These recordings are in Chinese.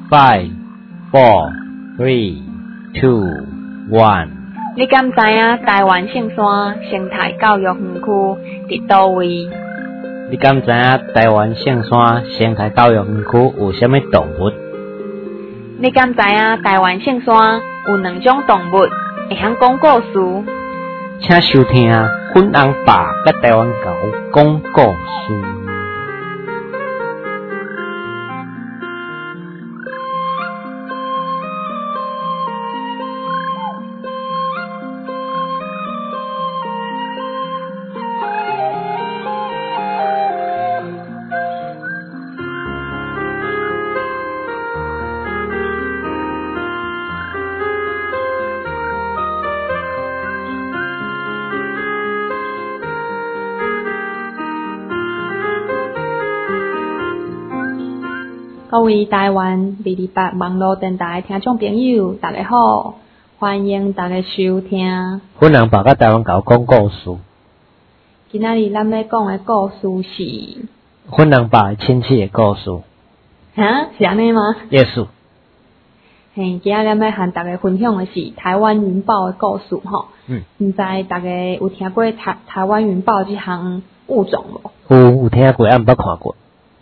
5, 4, 3, 2, 1。 你敢知影台湾圣山生态教育园区伫倒位？ 你敢知影台湾圣山生态教育园区有啥物动物？ 你敢知影台湾圣山有2种动物会晓讲故事？ 请收听粉红爸甲台湾狗讲故事。 各位台湾228网络电台听众朋友，大家好，欢迎大家收听粉红爸甲台湾狗讲故事。 今仔日咱要讲的故事是粉红爸亲戚的故事。 是安尼吗 ？Yes。 今仔日咱要和大家分享的是台湾云豹的故事吼。唔知大家有听过台湾云豹这项物种无？ 有听过，毋捌看过。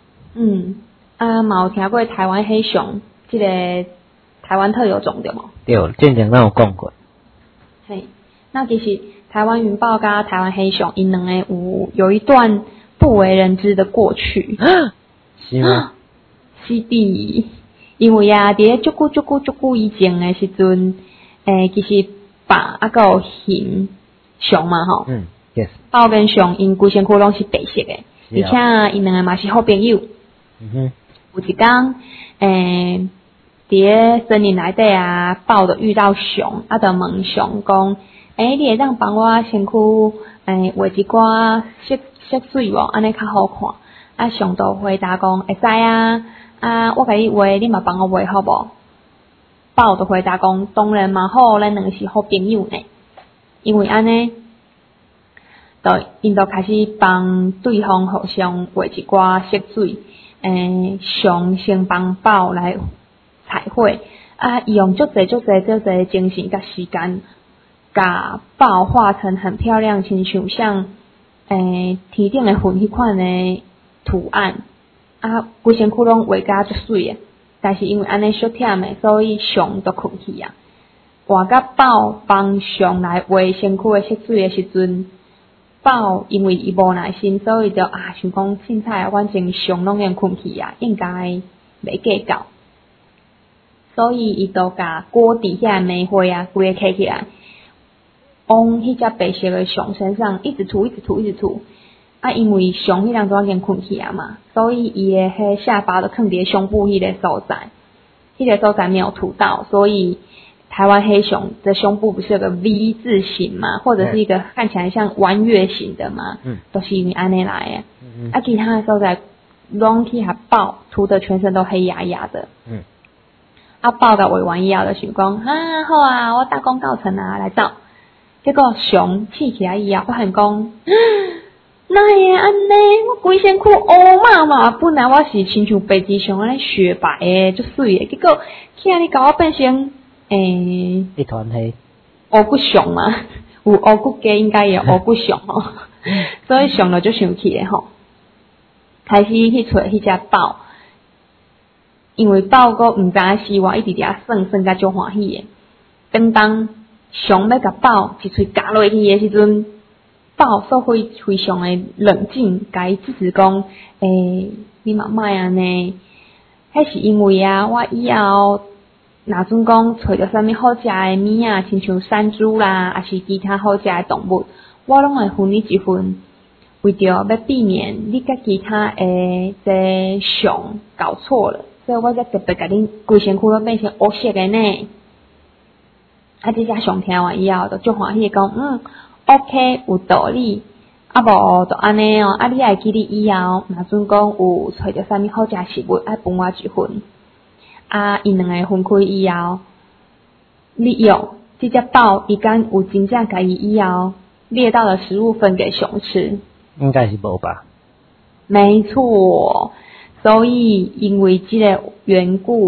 嘛有听过台湾黑熊，这个台湾特有种对无？ 对，之前咱有讲过。 那其实台湾云豹甲台湾黑熊，因两个有一段不为人知的过去。 是吗？ 是的，因为伫足久以前的时阵，其实豹还有熊熊嘛吼。 yes。 豹跟熊因规身躯拢是白色的，而且因两个嘛是好朋友。有一天，伫森林内底豹就遇到熊，就问熊讲：你会当帮我身躯画一寡色水无？安尼较好看。熊就回答讲：会使我甲你画，你嘛帮我画好无？豹就回答讲：当然嘛好，咱两个是好朋友呢。因为安尼，因就开始帮对方互相画一寡色水。熊先帮豹来彩绘，伊用足侪精神甲时间，甲豹画成很漂亮，亲像天顶的云迄款的图案，规身躯拢画甲足水的。但是因为安尼小忝的，所以熊就困去啊。换甲豹帮熊来画身躯的色水的时阵。豹因为伊无耐心，所以就想讲凊彩反正熊拢已经困去应该袂计较，所以伊就甲锅底下煤灰规个摕起来，往迄只白色的熊身上一直涂。因为熊迄人都已经困去嘛，所以伊的迄下巴就放伫胸部迄个所在，迄个所在没有涂到，所以。台湾黑熊的胸部不是有个 V 字形嘛，或者是一个看起来像弯月形的嘛，都是因为安尼来的。其他的时候在拢去甲豹涂的全身都黑压压的。豹甲画完以后就想讲，好啊，我大功告成啊，来走。结果熊气起来以后，发现讲，哪会安尼？我规身躯乌嘛，本来我是亲像北极熊安尼雪白的，足水的，结果今日甲我变成。 一团黑， 乌骨熊嘛，有乌骨鸡应该也有乌骨熊所以熊就生气的吼，开始去找迄只豹，因为豹个毋知影死活，一直伫算甲足欢喜的。当熊要甲豹一喙夹落去的时阵，豹说非常的冷静，甲伊制止讲，你嘛莫安尼，迄是因为我以后。若准讲找着啥物好食的物亲像山猪啦，还是其他好食的动物，我拢会分你一份，为着要避免你甲其他这熊搞错了，所以我才特别甲恁规身躯都变成乌色的呢。这只熊听完以后，就足欢喜讲，OK 有道理，无就安尼你会记得以后，若准讲有找着啥物好食食物，爱分我一份。因两个分开以后，利用这只豹，伊敢有真正甲伊以后猎到的食物分给熊吃？ 应该是无吧？ 没错，所以因为这个缘故，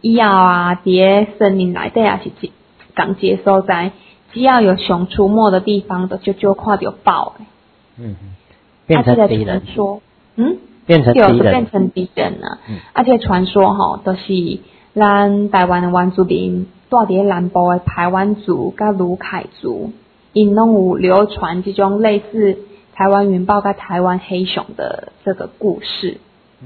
以后啊，伫森林内底也是共一个所在，只要有熊出没的地方，就看到豹的。 变成敌人。 变成敌人。 对，就变成敌人啊！这个传说吼，都是咱台湾的原住民住伫南部的排湾族甲鲁凯族，因拢有流传这种类似台湾云豹甲台湾黑熊的这个故事。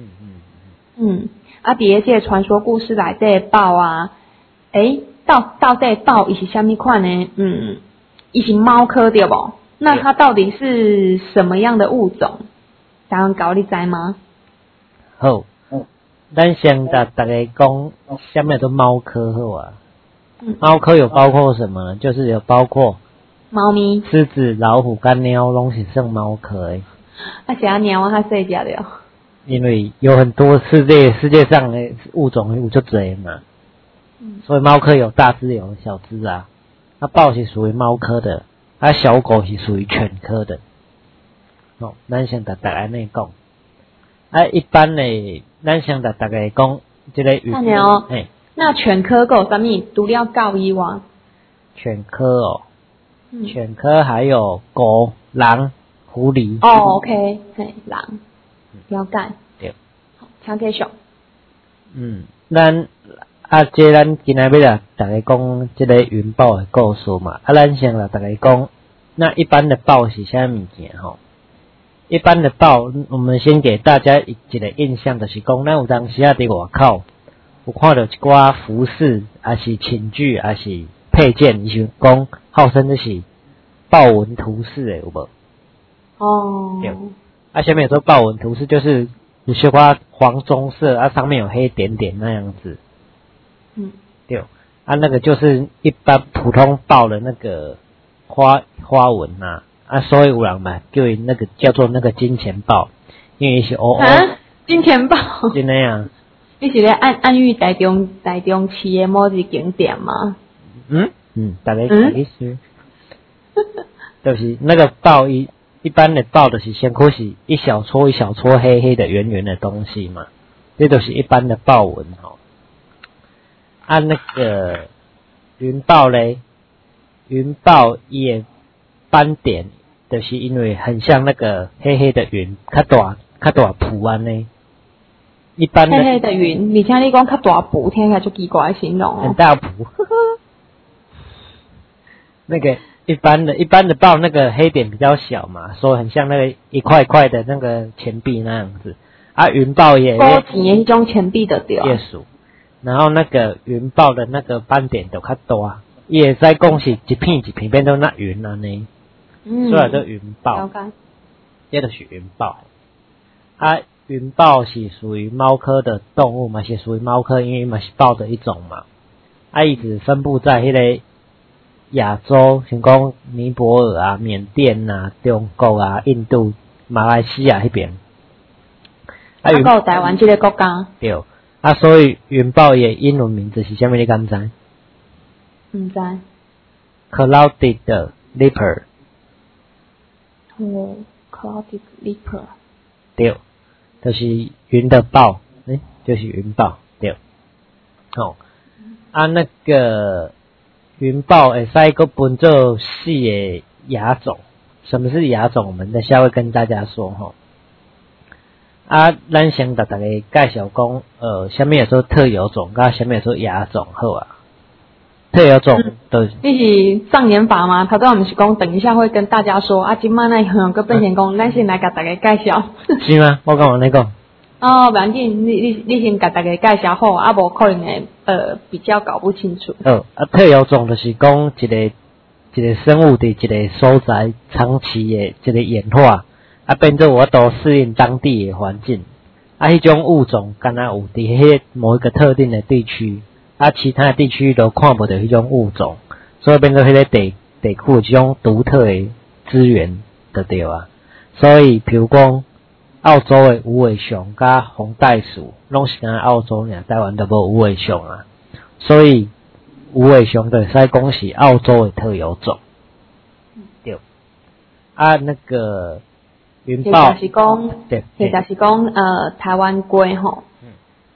伫这个传说故事内底的豹啊，到底豹伊是什么款呢？伊是猫科对不？那它到底是什么样的物种？台湾狗你知吗？ 好，咱先大家讲什么叫猫科好啊？猫科有包括什么呢？就是有包括猫咪、 狮子、老虎跟猫拢是算猫科诶。 是啊，猫啊较细只了。 因为有很多世界上的物种有就多嘛，所以猫科有大只有小只啊。豹是属于猫科的，小狗是属于犬科的。咱先大家安尼讲。一般的，咱先大家讲这个鱼。 那犬科有啥物？除了狗以外， 犬科犬科还有狗、狼、狐狸。 OK， 狼。了解。 对。 好，请继续。 咱今仔日啊，大家讲这个云豹的故事嘛。咱先大家讲，那一般的豹是啥物件吼？一般的豹，我们先给大家一个印象，就是讲，咱有当时啊伫外口，有看到一寡服饰，还是寝具，还是配件，伊就讲号称就是豹纹图式的，有无？对。下面有说豹纹图式，就是有些花黄棕色，上面有黑点点那样子。对。那个就是一般普通豹的那个花纹呐。所以有人嘛，叫做那个金钱豹，因为是金钱豹， 真的啊！ 你是咧暗喻台中市的某一景点吗？ 大概意思，就是那个豹一般的豹就是先开始一小撮一小撮黑黑的圆圆的东西嘛，这就是一般的豹纹那个云豹嘞，云豹也斑点。就是因为很像那个黑黑的云，较大蒲安呢。一般的黑黑的云，而且你讲较大蒲，听起来就奇怪的形容很大蒲。那个一般的豹，那个黑点比较小嘛，所以很像那个一块块的那个钱币那样子。云豹也高级的那种钱币的对。 也属。然后那个云豹的那个斑点就较大，也在讲是一片一片变成那云了呢。所以叫云豹，这就是云豹。云豹是属于猫科的动物嘛，是属于猫科，因为嘛是豹的一种嘛。一直分布在迄个亚洲，像讲尼泊尔啊、缅甸啊、中国啊、印度、马来西亚那边。 有台湾这个国家。 对。所以云豹的英文名字是啥物？你敢知？ 唔知。 Clouded leopard。 Clouded leopard。 对，就是云的豹，就是云豹，对。那个云豹会使个分做4个亚种。什么是亚种？我们等下会跟大家说咱先大家介绍讲，什么叫做特有种，甲什么叫做亚种好啊。特有种的， 你是障眼法吗？头先我们是讲，等一下会跟大家说今晚那有个变成讲，咱先来给大家介绍。 是吗？我讲你讲。 不要紧，你先给大家介绍好，无可能会比较搞不清楚。 特有种就是讲一个生物的一个所在长期的一个演化，变做我都适应当地的环境。迄种物种敢若有伫迄某一个特定的地区。其他的地区都看不到迄种物种，所以变做迄个地区有这种独特的资源就对啊。所以，譬如讲澳洲的无尾熊甲红袋鼠，拢是敢澳洲尔，台湾都无无尾熊啊。所以无尾熊就会使讲是澳洲的特有种。对。那个云豹。 就是讲，台湾龟吼。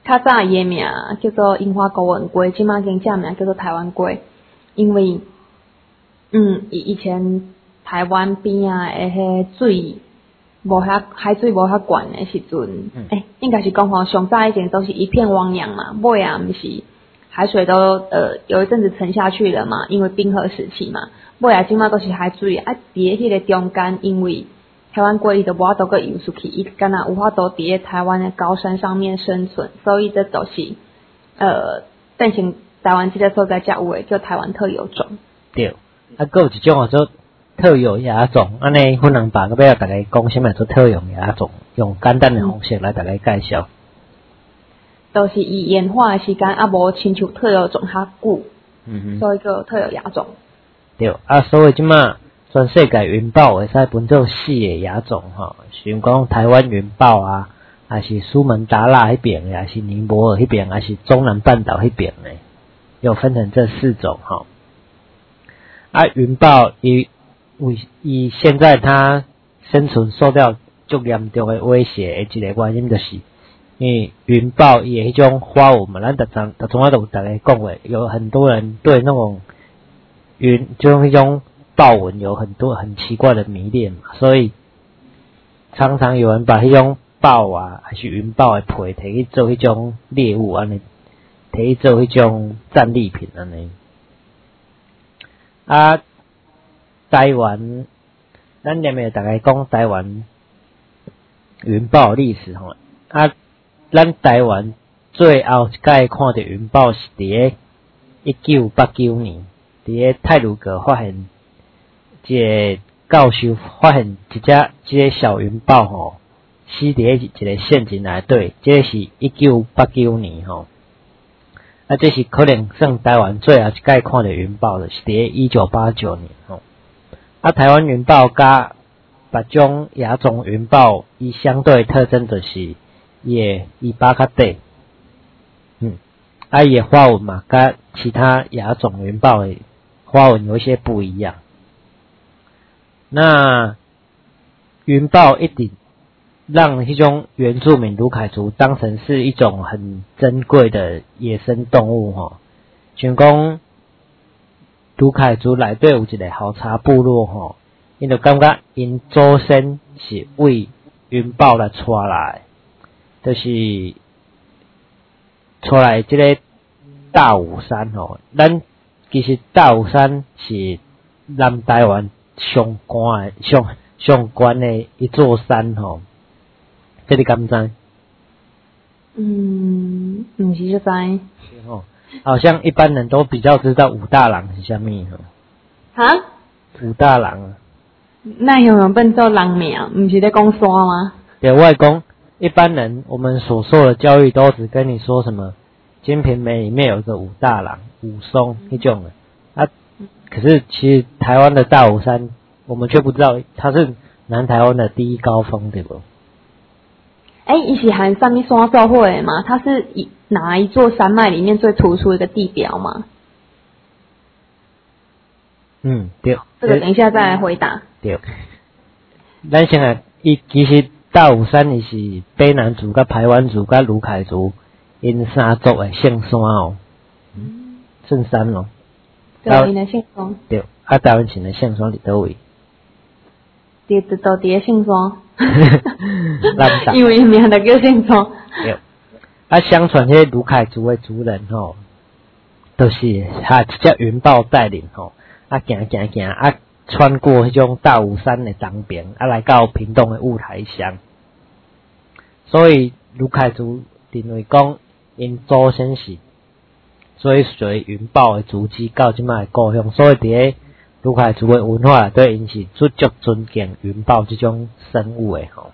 较早伊个名叫做樱花狗吻龟，即马经正名叫做台湾龟，因为以前台湾边啊的迄水无遐海水无遐悬的时阵，应该是讲吼上早以前都是一片汪洋嘛，尾啊毋是海水都有一阵子沉下去了嘛，因为冰河时期嘛，尾啊即马都是海水啊，伫迄个中间，因为台湾龟伊都无法度个游出去，伊敢若有法度伫台湾的高山上面生存，所以这都是变成台湾这个所在才有诶叫台湾特有种。 对，还有一种叫做特有亚种，安尼可能把个要大家讲什么做特有亚种，用简单的方式来大家介绍。 都是伊演化的时间啊，无亲像特有种较久，所以叫特有亚种。 对，所以即马全世界云豹会使分做4个亚种吼，像讲台湾云豹啊，还是苏门答腊迄边的，还是尼泊尔迄边，还是中南半岛迄边的，又分成这4种吼。云豹伊现在它生存受到足严重的威胁的一个原因，就是因为云豹伊的迄种花纹嘛，咱逐种都有大家讲过，有很多人对那种就迄种豹纹有很多很奇怪的迷恋嘛，所以常常有人把迄种豹啊还是云豹的皮摕去做迄种猎物安尼，摕去做迄种战利品安尼。台湾咱连面大概讲台湾云豹历史吼，咱台湾最后一届看到云豹是伫个1989年，伫个太鲁阁发现一个教授发现一个小云豹吼，死伫个一个陷阱内底，这是1989年吼。这是可能算台湾最后一届看到云豹的，是伫个1989年吼。台湾云豹甲别种亚种云豹，伊相对的特征就是伊的尾巴较短，伊的花纹嘛，甲其他亚种云豹的花纹有一些不一样。那云豹一定让迄种原住民卢凯族当成是一种很珍贵的野生动物吼，像讲卢凯族内底有一个好茶部落吼，因就感觉因祖先是为云豹来带来的，就是带来这个大武山吼。咱其实大武山是南台湾上悬的一座山吼，这你敢知？ 不是就知。 是吼，好像一般人都比较知道武大郎是啥物吼。 哈？ 武大郎啊？ 那有人变做人名，不是在讲山吗？ 对，我讲一般人我们所受的教育都只跟你说什么《金瓶梅》里面有个武大郎、武松那种的可是其实台湾的大武山，我们却不知道它是南台湾的第一高峰，对不？ 伊是含上面山做伙的吗？它是哪一座山脉里面最突出的一个地标吗？ 对。 这个等一下再来回答。 对。咱先来，其实大武山伊是卑南族、甲排湾族、甲卢凯族因三族的圣山哦，圣山咯。 对，因的圣山。 对，台湾省的圣山伫倒位？ 伫个圣山。 南因为名就叫圣山。 对。相传迄卢凯族的族人吼，都是一只云豹带领吼，行，穿过迄种大武山的东边，来到屏东的雾台乡。所以卢凯族认为讲，因祖先是追随云豹的足迹到即卖的故乡，所以伫个卢凯族的文化对因是足尊敬云豹这种生物的吼。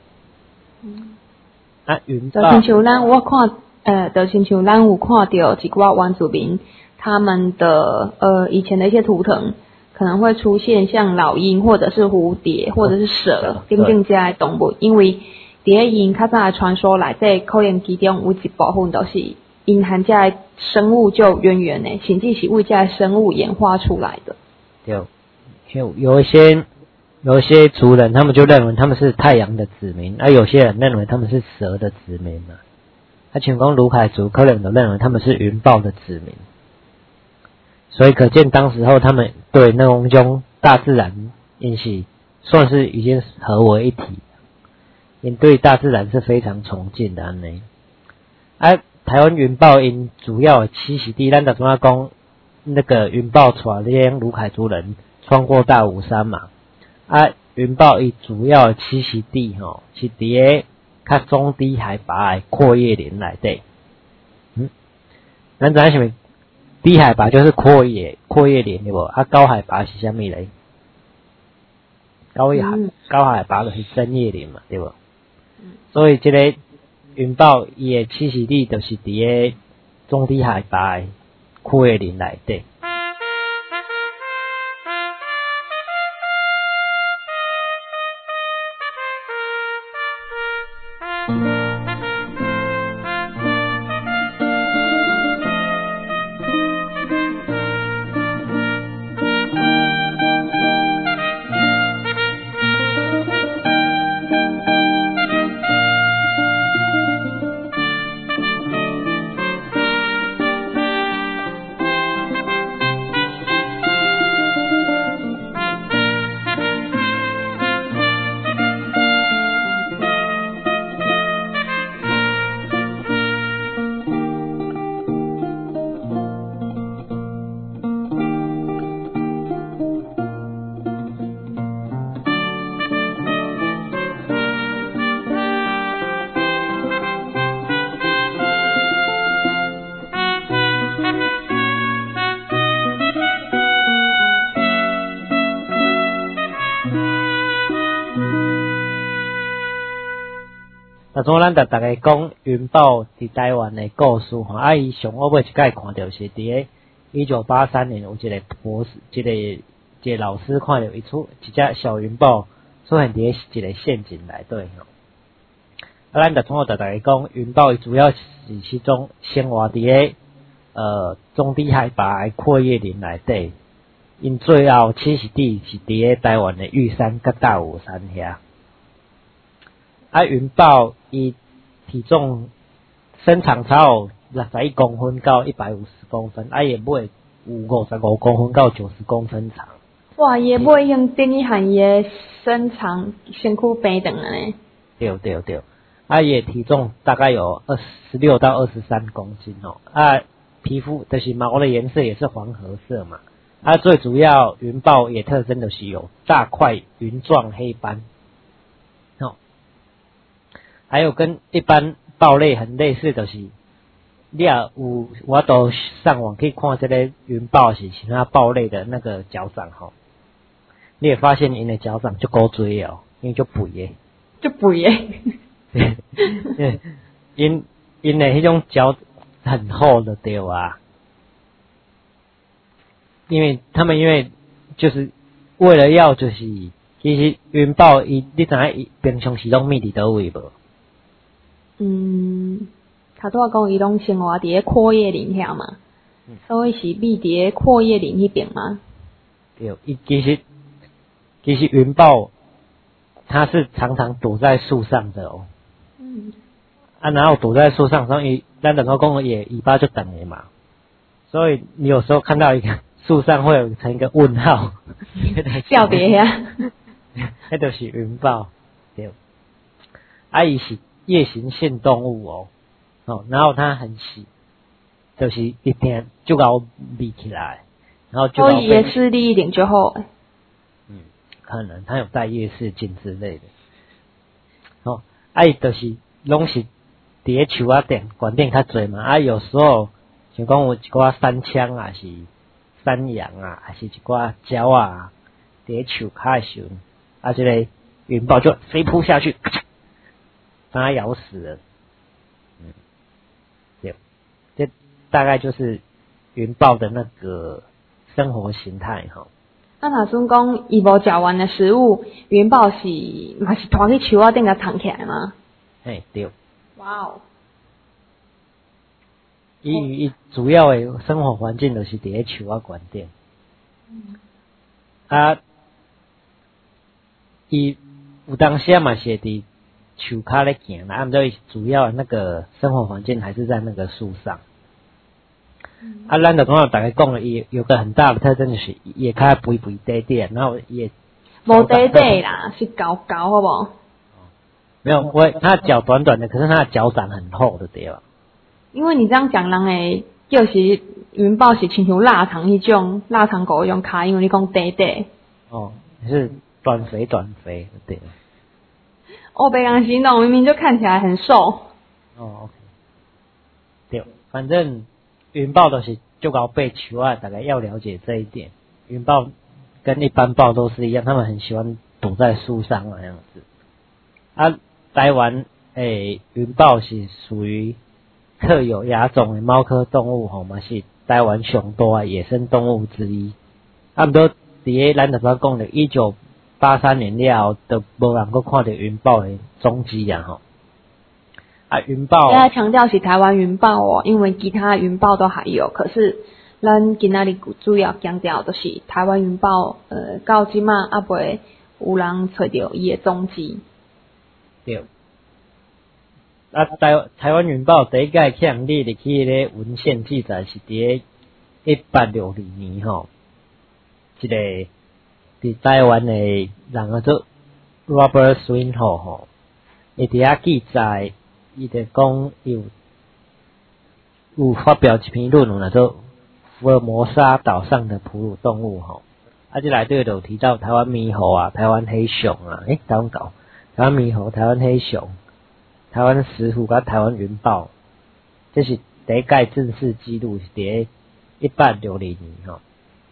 云豹。就亲像咱有看到一寡原住民他们的以前的一些图腾。可能会出现像老鹰或者是蝴蝶或者是蛇等等这类动物，因为伫个因较早的传说内底，可能其中有一部分都是因和这类生物就有渊源的，甚至是为这类生物演化出来的。 对，有一些族人，他们就认为他们是太阳的子民，有些人认为他们是蛇的子民嘛。 像讲卢凯族可能都认为他们是云豹的子民，所以可见当时候他们对那种大自然因是算是已经合为一体，因对大自然是非常崇敬的安尼。台湾云豹因主要的栖息地，咱就怎么讲那个云豹带这些卢凯族人穿过大武山嘛，云豹伊主要的栖息地是伫个较中低海拔的阔叶林内底。咱知影什么？低海拔就是阔叶林对无？高海拔是啥物嘞？高海拔就是针叶林嘛，对无？所以这个云豹伊的栖息地就是伫个中低海拔的阔叶林内底。咱就大家讲云豹伫台湾的故事伊上我尾一摆看到是伫个1983年有一个博士，一个老师看到一只小云豹出现伫一个陷阱内底咱就大家讲云豹主要是其中生活伫个中低海拔的阔叶林内底，因最后栖息地是伫个台湾的玉山甲大武山遐。云豹伊体重身长差有61公分到150公分，伊的尾有55公分到90公分长。 哇，伊的尾用等于和伊的身长身躯平等了呢。 对，伊的体重大概有16到23公斤皮肤就是毛的颜色也是黄褐色嘛。最主要云豹也特征就是有大块云状黑斑。还有跟一般豹类很类似，就是你我都上网可以看这个云豹是其他豹类的那个脚掌你也发现因的脚掌就够追因为就肥耶，因的迄种脚很厚的对啊，因为就是为了要就是其实云豹你知影平常时拢觅伫倒位无？ 头拄仔讲伊拢生活伫个阔叶林遐嘛，所以是觅伫个阔叶林迄边嘛。 对，其实云豹它是常常躲在树上的然后躲在树上，所以咱能够讲也尾巴就长了嘛，所以你有时候看到一个树上会有成一个问号， 吊蝶遐， 那就是云豹，对，伊是夜行性动物然后它很细，就是一天就搞立起来，然后就搞。 夜视力一点就好。 可能它有戴夜视镜之类的。就是拢是伫个树仔顶管顶较侪嘛。有时候像讲有一寡山羌啊，是山羊啊，还是一寡鸟啊，伫个树骹的时候，这个云豹就飞扑下去。把它咬死了。对，这大概就是云豹的那个生活形态若算讲伊无食完的食物，云豹嘛是拖去树仔顶甲藏起来吗？ 对。 哇伊主要的生活环境就是伫个树仔管顶。伊有当时嘛是伫树骹咧行啦，他们主要的那个生活环境还是在那个树上。咱就讲大家讲了，有个很大的特征就是也开肥肥短短，然后也无短短啦，是高高好不好？ 没有，它脚短短的，可是它的脚掌很厚的对吧？ 因为你这样讲，人诶，就是云豹是亲像腊肠迄种腊肠狗迄种脚，因为你讲短短。 哦，是短肥对。 我被人形容，明明就看起来很瘦。 哦 ，OK， 对，反正云豹都是就搞背球啊，大概要了解这一点。云豹跟一般豹都是一样，他们很喜欢躲在树上那样子。台湾云豹是属于特有亚种的猫科动物吼嘛，是台湾上大的野生动物之一。毋过伫咱就讲的1983年了后，都无人阁看到云豹的踪迹啊吼。云豹。 要强调是台湾云豹哦，因为其他云豹都还有，可是咱今仔日主要强调的是台湾云豹，到即马还袂有人找到伊的踪迹。 对。台湾云豹第一届强烈的去咧文献记载是伫1862年吼，一个伫台湾的人叫做 Robert Swinhoe 吼，伊伫遐记载，伊就讲有发表一篇论文叫做福尔摩沙岛上的哺乳动物吼，这内底就提到台湾猕猴啊、台湾黑熊啊，台湾猕猴、台湾黑熊、台湾石虎甲台湾云豹，这是第一届正式记录是伫1860年吼。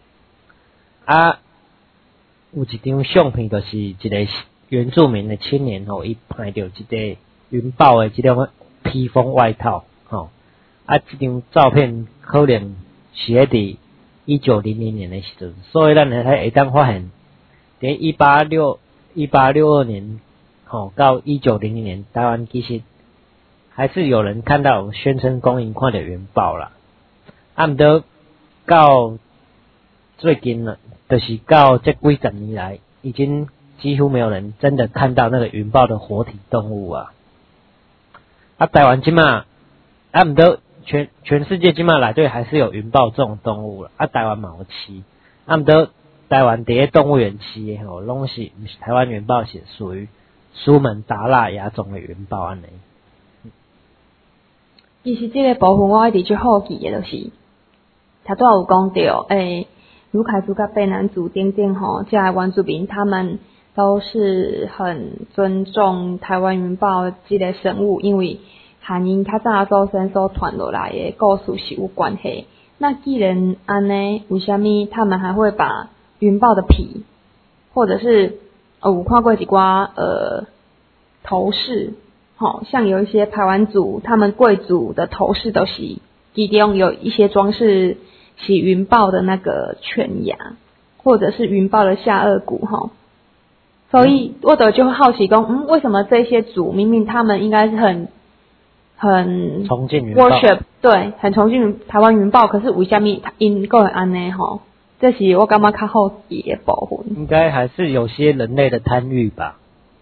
有一张相片，就是一个原住民的青年吼，伊拍到一个云豹的这种披风外套吼。这张照片可能是伫1900年的时阵，所以咱会当发现，伫1862年吼到1900年，台湾其实还是有人看到宣称公营看到云豹啦。毋过到最近了，就是到这几十年来，已经几乎没有人真的看到那个云豹的活体动物啊。台湾即马毋过全世界即马内底还是有云豹这种动物啦。台湾嘛有饲，毋过台湾伫咧动物园饲的吼，拢是毋是台湾云豹，是属于苏门答腊亚种的云豹安尼。 其实这个部分我一直最好奇的就是，他都有讲到，卢凯族跟卑南族等等吼，这些原住民他们都是很尊重台湾云豹这个生物，因为和因较早祖先所传落来的故事是有关系。那既然安呢，为什么他们还会把云豹的皮，或者是有看过几挂头饰，像有一些排湾族，他们贵族的头饰都是其中有一些装饰是云豹的那个犬牙，或者是云豹的下颚骨所以我就会好奇讲，为什么这些族明明他们应该是很崇敬云豹 worship， 对，很崇敬台湾云豹，可是为什么因个会安呢这是我感觉较好奇的部分。 应该还是有些人类的贪欲吧。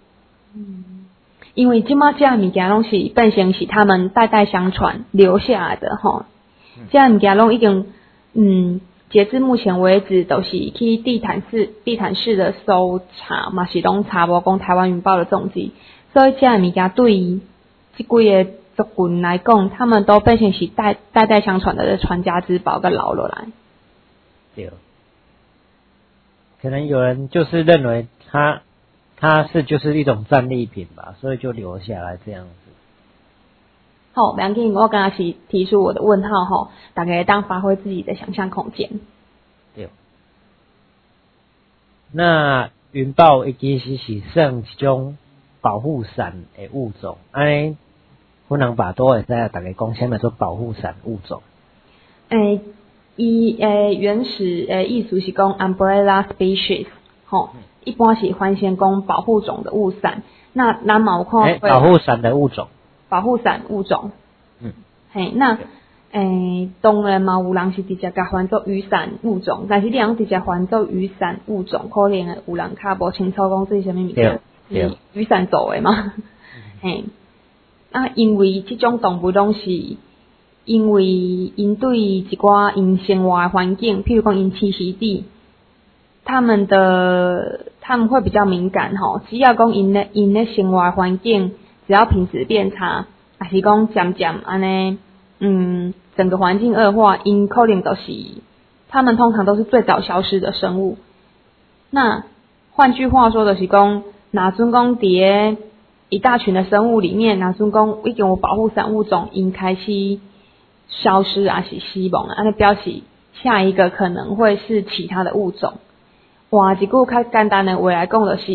因为现在这些物件拢是变成是他们代代相传留下来的这些物件拢已经截至目前为止都是去地毯式的搜查嘛，是拢查无讲台湾云豹的踪迹，所以这些物件对于这几个族群来讲，他们都变成是代代相传的传家之宝跟留落来。 对，可能有人就是认为它是就是一种战利品吧，所以就留下来这样子。 好，不要紧，我刚刚是提出我的问号大家当发挥自己的想象空间。 对。那云豹它其实是算一种保护伞的物种，安尼可能把都会知大家讲什么做保护伞物种。 伊原始意思是讲 umbrella species 一般是翻先讲保护种的物伞。那咱嘛有看保护伞的物种。 保护伞物种。那当然嘛有人是直接甲翻做雨伞物种，但是你人直接翻做雨伞物种，可能有人较无清楚讲这是啥物物件，是雨伞做的嘛？ 嘿，因为这种动物拢是因为因对一寡因生活的环境，譬如讲因栖息地，他们会比较敏感吼，只要讲因的生活环境只要品质变差，还是讲渐渐安尼，整个环境恶化，因可能就是他们通常都是最早消失的生物。那换句话说就是讲，若准讲伫一大群的生物里面，若准讲已经有保护伞物种因开始消失还是死亡，安尼表示下一个可能会是其他的物种。换一句较简单的话来讲就是，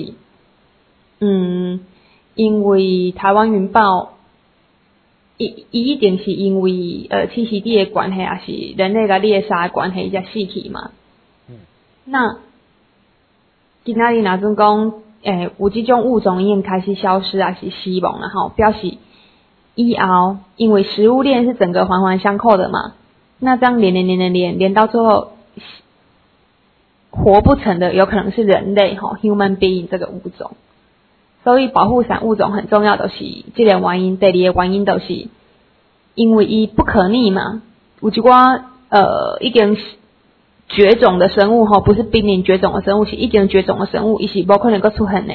因为台湾云豹，伊一定是因为栖息地的关系，还是人类甲猎杀的关系才死去嘛。那今仔日若准讲，有这种物种已经开始消失还是死亡了吼，表示以后因为食物链是整个环环相扣的嘛，那这样连到最后，活不成的有可能是人类吼 ，human being 这个物种。所以保护伞物种很重要，就是这个原因。第二个原因就是因为伊不可逆嘛，有一寡已经绝种的生物吼，不是濒临绝种的生物，是已经绝种的生物，伊是无可能再出现的。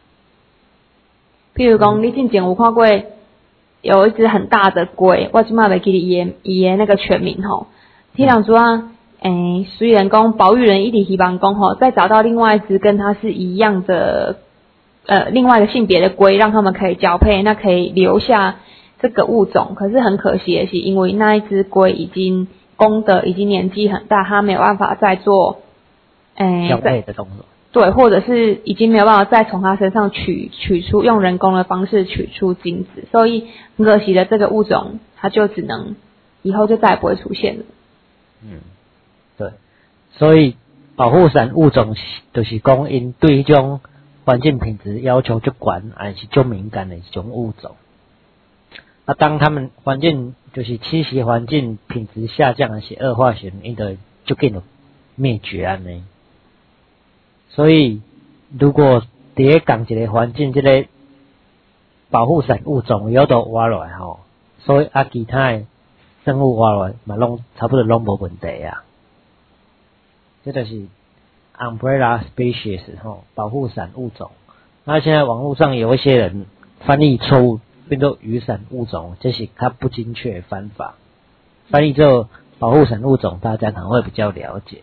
譬如讲，你之前有看过有一只很大的龟，我即马袂记得伊的那个全名吼。天人说虽然讲保育人一直希望讲吼，再找到另外一只跟它是一样的另外一个性别的龟，让他们可以交配，那可以留下这个物种。可是很可惜的是，因为那一只龟公的已经年纪很大，它没有办法再做交配的动作。 对，或者是已经没有办法再从它身上取出用人工的方式取出精子，所以很可惜的这个物种，它就只能以后就再也不会出现了。 对，所以保护伞物种就是讲因对这种环境品质要求就管，还是就敏感的一种物种。当他们环境就是栖息环境品质下降还是恶化时，因就紧就灭绝安尼。所以如果伫咧同一个环境，这个保护伞物种有都活落来吼，所以其他的生物活落来嘛差不多拢无问题啊。这就是 umbrella species 吼，保护伞物种。那现在网络上有一些人翻译错误，变作雨伞物种，这是它不精确的翻法。翻译之后，保护伞物种大家可能会比较了解。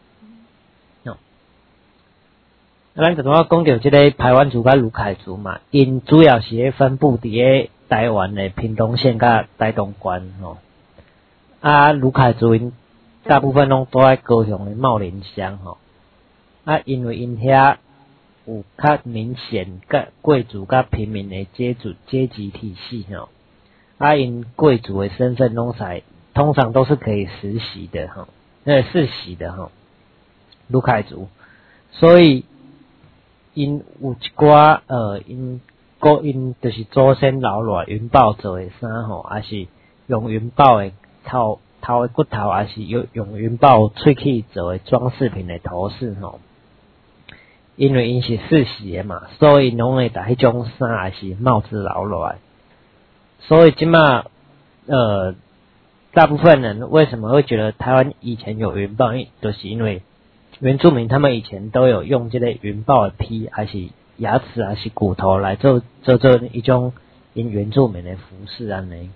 咱就讲到这个排湾族甲鲁凯族嘛，因主要是分布伫咧台湾的屏东县甲台东县吼。鲁凯族因大部分拢住在高雄的茂林乡吼。因为因遐有较明显甲贵族甲平民的阶级体系吼。因贵族的身份通常都是可以实习的吼，世袭的吼。鲁凯族，所以因有一寡因就是祖先留落云豹做的衫吼，还是用云豹的头的骨头，还是用云豹喙齿做的装饰品的头饰吼。因为因是世袭的嘛，所以拢会把迄种衫还是帽子留落来。所以即马大部分人为什么会觉得台湾以前有云豹，就是因为原住民他们以前都有用这类云豹的皮，还是牙齿，还是骨头来做一种因原住民的服饰安尼。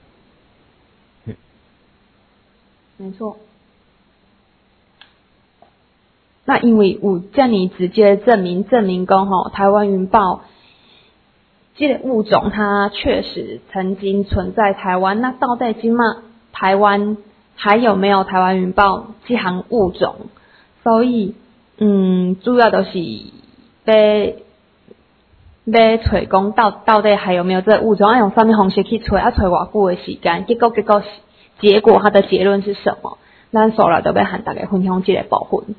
没错。那因为有这么直接证明讲吼，台湾云豹这个物种它确实曾经存在台湾。那到底今嘛台湾还有没有台湾云豹这项物种？所以主要就是要找讲到底还有没有这个物种，用什么方式去找，找偌久的时间，结果它的结论是什么？咱所来都要和大家分享这个部分。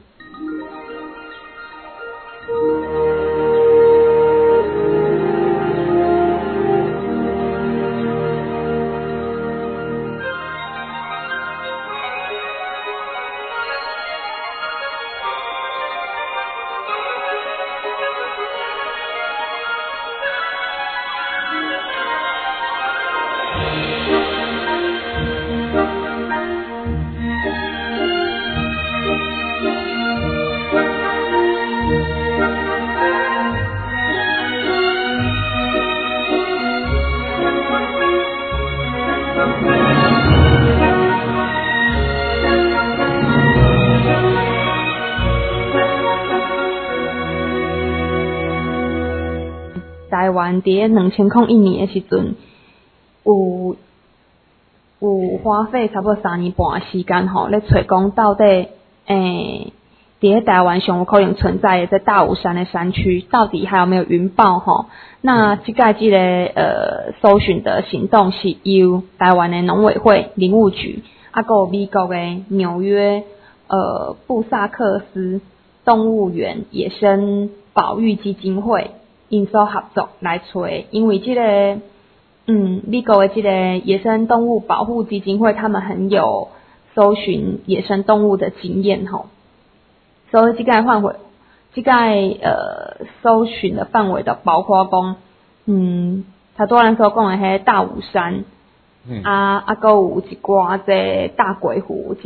台湾伫2001年的时阵，有花费差不多3年半的时间吼，咧找讲到底伫台湾上有可能存在的在大武山的山区，到底还有没有云豹吼？那这个搜寻的行动是由台湾的农委会林务局，还有美国的纽约布萨克斯动物园野生保育基金会因所合作来找，因为美国的这个野生动物保护基金会，他们很有搜寻野生动物的经验吼。所以这个搜寻的范围的包括讲，他多人所讲的迄大武山，还有一寡这大鬼湖，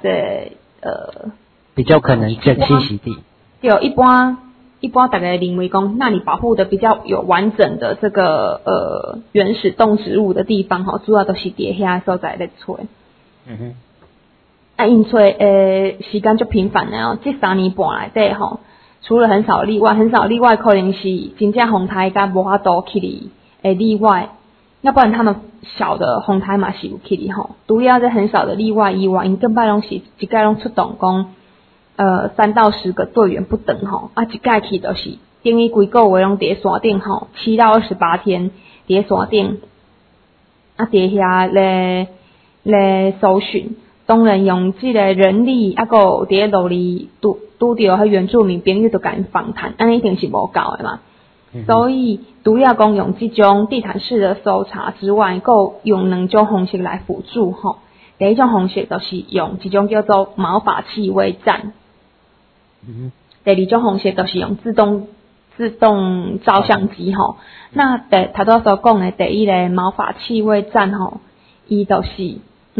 比较可能栖息地。 对，一般大家认为讲，那里保护的比较有完整的这个原始动植物的地方吼，主要都是伫遐所在咧找。因找时间就频繁的哦，这3年半来底吼，除了很少例外可能是真正风台甲无法度去哩例外，要不然他们小的风台嘛是有去哩吼，除了这很少的例外以外，因更摆拢是一届拢出动讲3到10个队员不等吼，一届去就是等于规个月拢伫山顶吼，7到28天伫山顶，伫遐咧搜寻。当然用这个人力，还有伫路里拄到迄原住民朋友都甲因访谈，安尼一定是无够的嘛。所以除了讲用这种地毯式的搜查之外，佫用2种方式来辅助吼。第一种方式就是用一种叫做毛发气味站，第二种方式就是用自动照相机吼。那头拄所讲的第一个毛发气味站吼，伊就是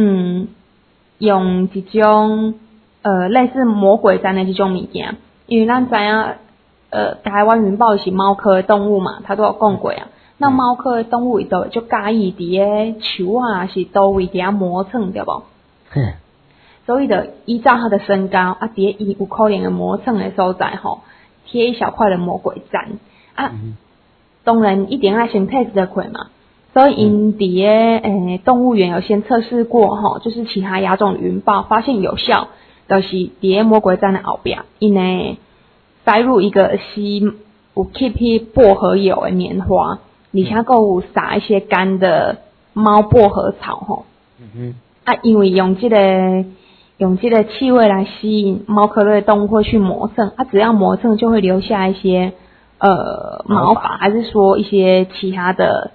用一种类似魔鬼毡的这种物件，因为咱知影台湾云豹是猫科的动物嘛，他都有讲过啊。那猫科的动物伊都就介意伫个树啊是倒位伫遐磨蹭对无？所以就依照它的身高啊，伫伊有可能的磨蹭的所在吼，贴一小块的魔鬼毡啊。当然一定要先 test 的过嘛。所以因伫动物园有先测试过吼，就是其他亚种云豹发现有效，就是伫魔鬼毡的后壁，因呢塞入一个有 keep 薄荷油的棉花，而且还有撒一些干的猫薄荷草吼。因为用这个气味来吸引猫科类动物会去磨蹭，只要磨蹭就会留下一些毛发，还是说一些其他的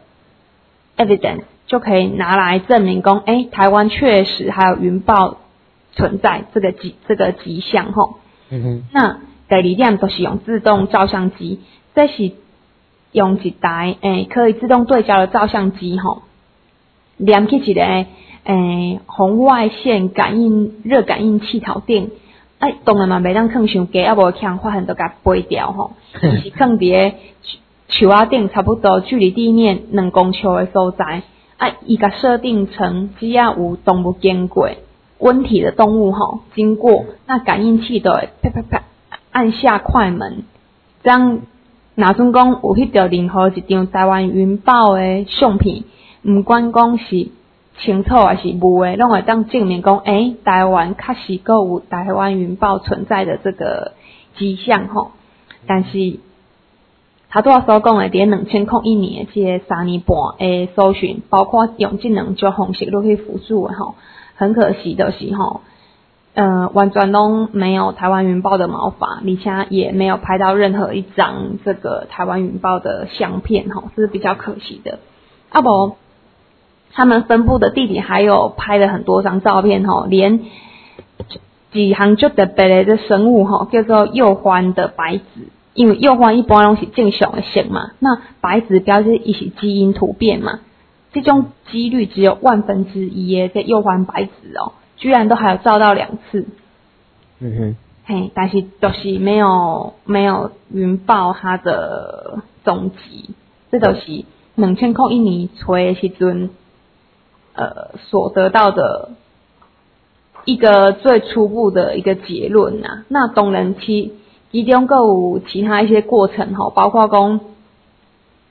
evidence 就可以拿来证明说，台湾确实还有云豹存在这个迹象吼。那第二点就是用自动照相机，这是用一台可以自动对焦的照相机吼，连去一个红外线热感应器头顶，当然嘛袂当放伤低，无强发现都甲飞掉吼，是放伫树仔顶差不多距离地面2公尺的所在，伊甲设定成只要有动物经过，温体的动物吼经过，那感应器都会啪啪啪按下快门，这样若准讲有翕到任何一张台湾云豹的相片，毋管讲是清楚还是无的，拢会当证明讲，台湾确实佫有台湾云豹存在的这个迹象吼，但是。他拄仔所讲的，伫2001年的这3年半的搜寻，包括用这2种方式都去辅助的吼，很可惜的是吼，完全拢没有台湾云豹的毛发，而且也没有拍到任何一张这个台湾云豹的相片吼，这是比较可惜的。无他们分布的地点还有拍了很多张照片吼，连几项就特别的生物吼，叫做鼬獾的白子。因为鼬獾一般拢是正常的色嘛，那白子表示伊是基因突变嘛，这种几率只有1/1000的这鼬獾白子居然都还有照到2次。但是就是没有云豹它的踪迹，这就是2001年找的时阵所得到的一个最初步的一个结论啊。那当然其中还有其他一些过程吼，包括讲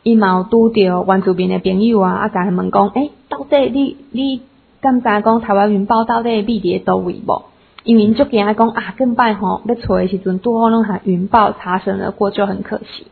伊嘛有拄着原住民的朋友啊，甲伊问讲，到底你敢知讲台湾云豹到底秘伫倒位无？因为因足惊讲啊，近摆吼要找的时阵，拄好拢和云豹擦身而过，就很可惜。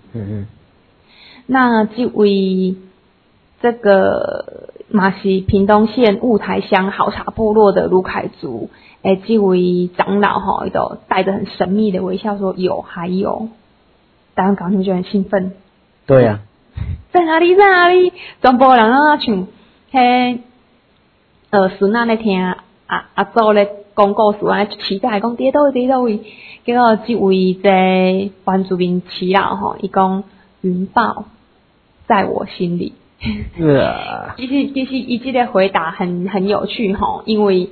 那这位这个嘛是屏东县雾台乡好茶部落的卢凯族，这位长老吼，伊都带着很神秘的微笑说有还有，台湾港听就很兴奋。 对啊， 在哪里在哪里？全部人啊像迄孙仔咧听阿祖咧讲故事啊，期待讲伫倒位。结果这位在原住民耆老吼，伊讲云豹在我心里。其实伊这个回答很有趣吼，因为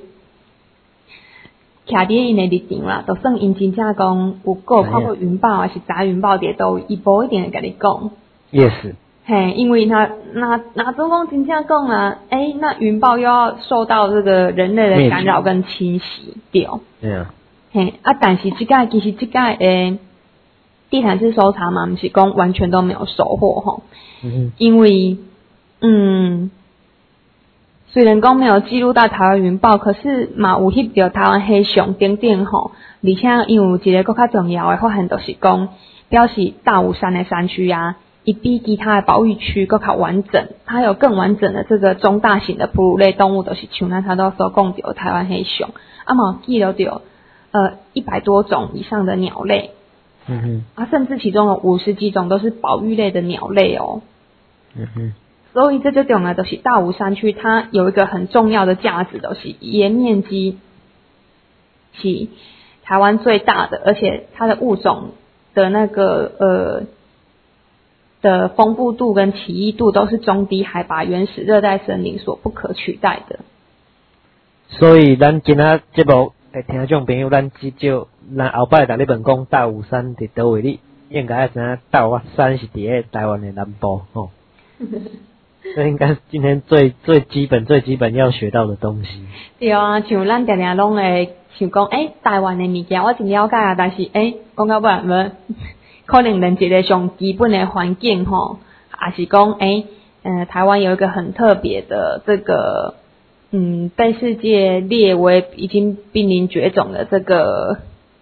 徛伫因的立场啦，就算因真正讲有看过云豹还是知云豹伫倒位，伊无一定会甲你讲。 Yes。 因为那中共真正讲啊，那云豹又要受到这个人类的干扰跟侵袭掉。 对啊。 但是其实这个地毯式搜查嘛，不是讲完全都没有收获吼。因为虽然讲没有记录到台湾云豹，可是嘛有翕到台湾黑熊等等吼。而且因为有一个更较重要的发现，就是讲表示大武山的山区啊。伊比其他的保育区更较完整，它有更完整的这个中大型的哺乳类动物，就是像咱头所讲到台湾黑熊，嘛记录到100多种以上的鸟类，甚至其中有50几种都是保育类的鸟类哦。所以这就重要的是大武山区，它有一个很重要的价值，就是沿面积是台湾最大的，而且它的物种的那个的丰富度跟奇异度都是中低海拔原始热带森林所不可取代的。 所以咱今仔节目听众朋友，咱后摆逐日问讲大武山伫倒位，你应该要知影大武山是伫台湾的南部吼。这应该是今天最基本要学到的东西。 对啊，像咱常常拢会想讲，台湾的物件我真了解啊，但是讲到尾无。可能连一个上基本的环境吼，还是讲台湾有一个很特别的这个被世界列为已经濒临绝种的这个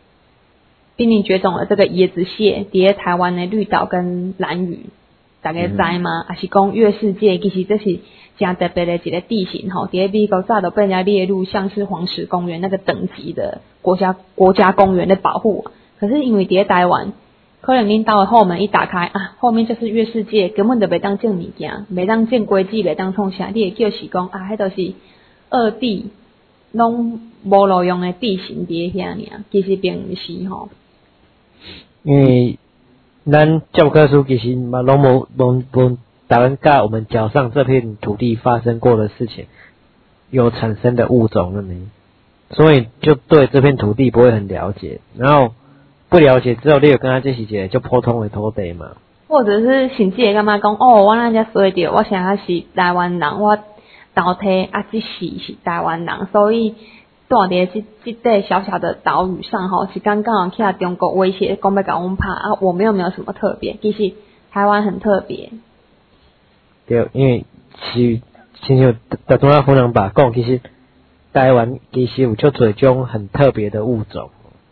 椰子蟹，伫台湾的绿岛跟兰屿，大家知吗？还是讲月世界，其实这是真特别的一个地形吼，伫美国早都被人家列入像是黄石公园那个等级的国家公园的保护，可是因为伫台湾。可能恁到的后门一打开啊，后面就是月世界，根本就袂当种物件，袂当种规矩，袂当创啥，你会叫是讲啊，迄都是二地拢无路用的地形伫遐尔，其实并毋是吼。 因为咱教科书其实嘛拢无台湾甲我们脚上这片土地发生过的事情，有产生的物种了没？所以就对这片土地不会很了解，然后。不了解之后，你有跟他这是一个就普通的土地嘛？或者是甚至会感觉讲，我那只说着，我现在是台湾人，我岛体这是台湾人，所以住伫这块小小的岛屿上吼，是刚刚起来中国威胁，讲要甲阮拍啊，我们又没有什么特别，其实台湾很特别。 对，因为亲像大中华夫人吧讲，其实台湾其实有足侪种很特别的物种。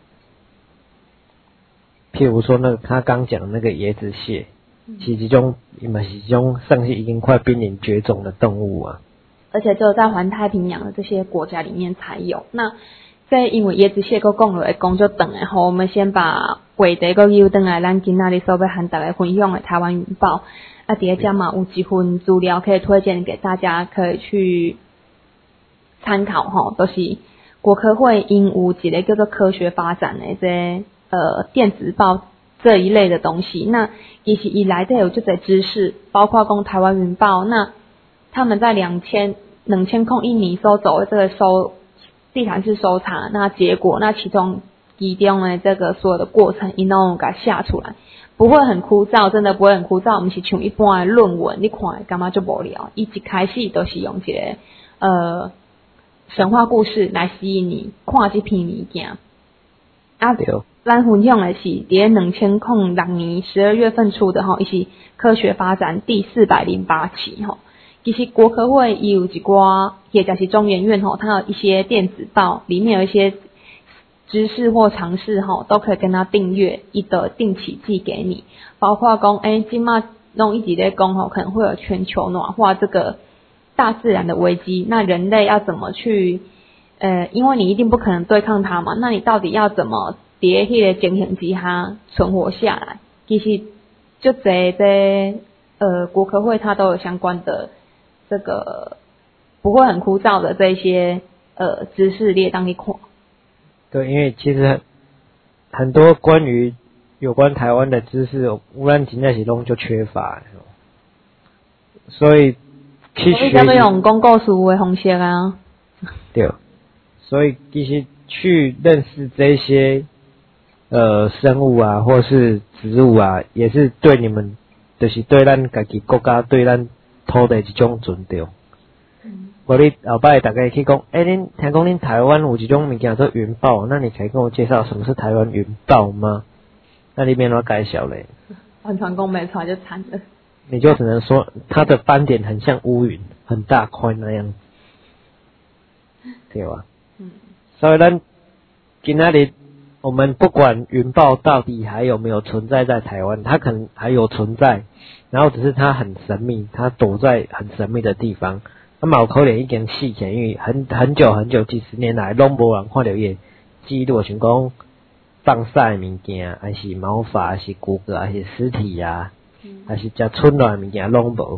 譬如说他刚讲的那个椰子蟹，是一种算是已经快濒临绝种的动物啊。 而且只有在环太平洋的这些国家里面才有。那在因为椰子蟹个讲落来讲就等诶吼，我们先把话题个又等来，咱今仔日所要和大家分享的台湾云豹啊，第二家嘛有几份资料可以推荐给大家，可以去参考吼，都是国科会因有一个叫做科学发展的这电子报这一类的东西，那其实以来都有这些知识，包括讲台湾云豹，那他们在2001年所走的这个地毯式搜查，那结果那其中的这个所有的过程，伊拢给写出来，不会很枯燥，真的不会很枯燥，不是像一般的论文，你看干嘛就无聊，伊一开始都是用一个神话故事来吸引你看这篇物件。 啊，咱分享的是伫2006年12月份出的吼，伊是科学发展第408期吼。其实国科会也有一寡，也就是中研院吼，它有一些电子报，里面有一些知识或常识吼，都可以跟它订阅，伊的定期寄给你。包括讲，今嘛弄一集在讲吼，可能会有全球暖化这个大自然的危机，那人类要怎么去？因为你一定不可能对抗它嘛，那你到底要怎么伫迄个情形之下存活下来？其实就这国科会它都有相关的这个不会很枯燥的这些知识列当你看。 对，因为其实很多关于有关台湾的知识，有咱真正是拢就缺乏，所以去学习。所以用讲故事的方式啊。 对。所以其实去认识这些生物啊，或是植物啊，也是对你们，就是对咱家己国家、对咱土地一种尊重。无你后摆大家去讲，恁听讲恁台湾有一种物件叫云豹，那你可以跟我介绍什么是台湾云豹吗？那你免怎介绍嘞？ 完全讲没出来就惨了。 你就只能说它的斑点很像乌云，很大块那样子，对吧？所以咱今仔日我们不管云豹到底还有没有存在在台湾，它可能还有存在，然后只是它很神秘，它躲在很神秘的地方。嘛有可能已经死去，因为很久几十年来拢无人看到伊记录，像讲放晒的物件，还是毛发，还是骨骼，还是尸体啊，还是食春暖的物件拢无。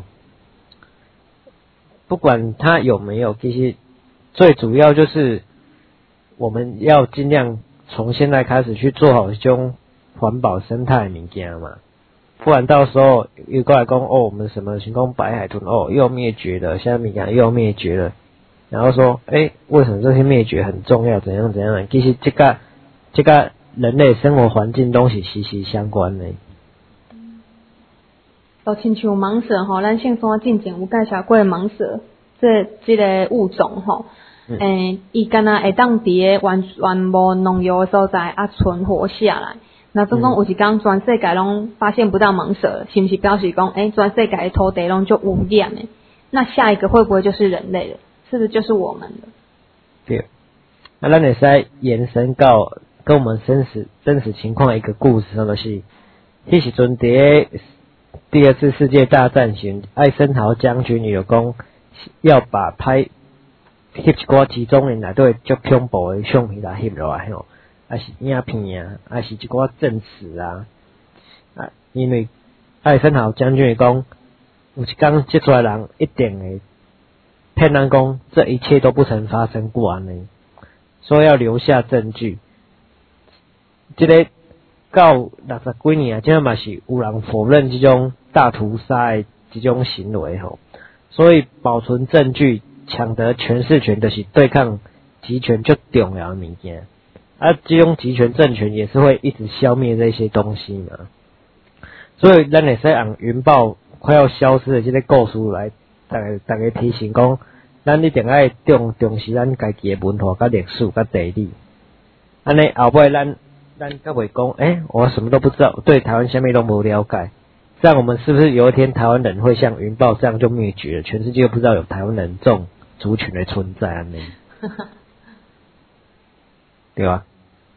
不管它有没有，其实最主要就是我们要尽量从现在开始去做好这种环保生态的物件嘛，不然到时候又过来讲我们什么像讲白海豚又灭绝了，现在物件又灭绝了，然后说为什么这些灭绝很重要？怎样的？其实这个人类生活环境都是息息相关的。 就亲像蟒蛇吼，咱性山进前有介绍过蟒蛇，这个物种吼，伊敢若会当伫个完全无农药的所在存活下来。那总讲有一天全世界拢发现不到蟒蛇，是不是表示讲全世界的土地拢就污染的？那下一个会不会就是人类了？是不是就是我们了？ 对。那咱会使延伸到跟我们真实情况的一个故事，就是迄时阵伫第二次世界大战时，艾森豪将军有讲要把翕一寡集中营内底足恐怖的相片来翕落来吼，还是影片啊，还是一寡证词啊，因为艾森豪将军讲，有一天这出来人一定会骗人讲这一切都不曾发生过安尼，所以要留下证据。这个到60几年啊，这嘛是有人否认这种大屠杀的这种行为吼，所以保存证据、抢得诠释权，就是对抗集权最重要的物件。这种集权政权也是会一直消灭这些东西嘛。所以咱会使用云豹快要消失的这个故事来，大家提醒讲，咱一定要重视咱家己的文化、甲历史、甲地理。安尼后尾咱才袂讲，我什么都不知道，对台湾下面都没了解。这样我们是不是有一天台湾人会像云豹这样就灭绝了？全世界都不知道有台湾人这种族群的存在安尼，对吧？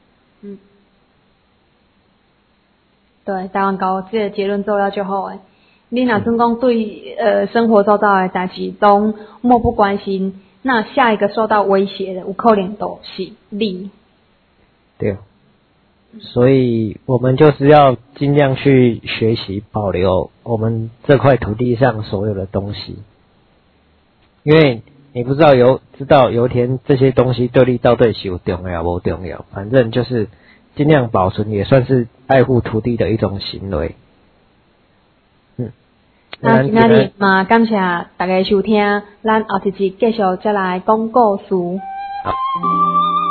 对，台湾搞这个结论做了就好诶。你若算讲对生活周遭的代志都漠不关心，那下一个受到威胁的有可能都是你。 对，所以我们就是要尽量去学习保留我们这块土地上所有的东西，因为你不知道有一天这些东西对你到底是有重要无重要，反正就是尽量保存，也算是爱护土地的一种行为。 那今仔日嘛，感谢大家收听，咱后一集继续再来讲故事。 好。